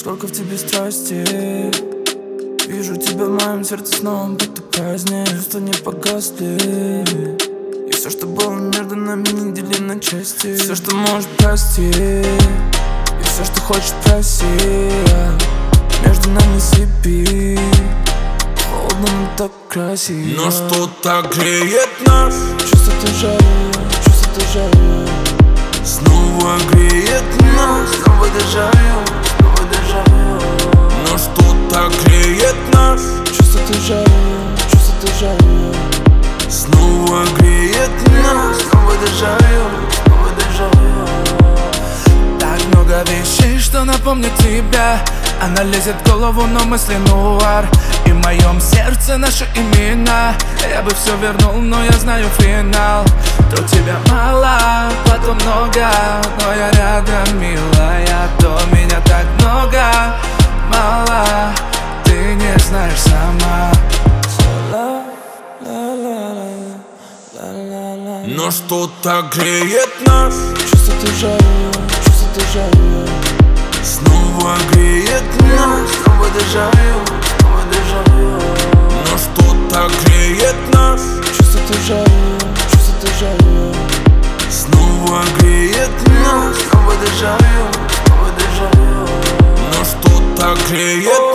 Сколько в тебе страсти. Вижу тебя в моем сердце снова, будто праздник. Чувства не погасли, и все, что было между нами, не дели на части. Все, что можешь, прости, и все, что хочешь, проси. Между нами слепи, холодно, но так красиво. Но что так греет нас? Чувство дежавю. Снова греет нас. Снова дежавю. Но что так греет нас? Чувство дежавю. Снова греет нас. Снова дежавю. Так много вещей, что напомнят тебя. Она лезет в голову, но мысли нуар. И в моем сердце наши имена. Я бы все вернул, но я знаю финал. То тебя мало, потом много, но я рядом, милая. То меня так много, мало, ты не знаешь сама. Но что так греет нас? Чувство дежавю. Снова греет нас. Снова дежавю. Но что так греет нас? Чувство дежавю. Снова греет нас. Снова дежавю. Но что так греет